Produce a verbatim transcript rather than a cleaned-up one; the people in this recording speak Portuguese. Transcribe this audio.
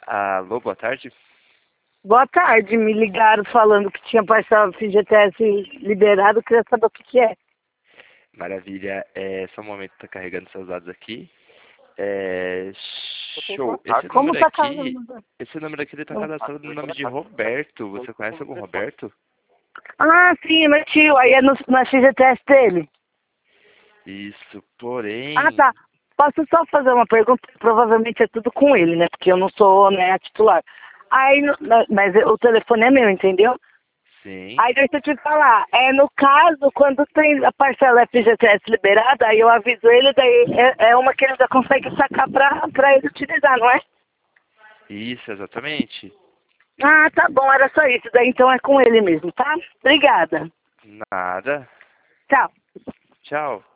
Alô, boa tarde. Boa tarde, me ligaram falando que tinha parcela do F G T S liberado, queria saber o que que é. Maravilha. É, só um momento, tá carregando seus dados aqui. É, show. Esse Como número tá aqui, casando? esse número aqui ele tá cadastrado no nome de Roberto. Você conhece algum Roberto? Ah, sim, meu tio, aí é no, na F G T S dele. Isso, Ah, porém... tá. Posso só fazer uma pergunta? Provavelmente é tudo com ele, né? Porque eu não sou, né, a titular. Aí, no- na- mas o telefone é meu, entendeu? Sim. Aí deixa eu te falar, é no caso, quando tem a parcela F G T S liberada, aí eu aviso ele, daí é, é uma que ele já consegue sacar pra, pra ele utilizar, não é? Isso, exatamente. Ah, tá bom, era só isso. Daí então é com ele mesmo, tá? Obrigada. Nada. Tchau. Tchau.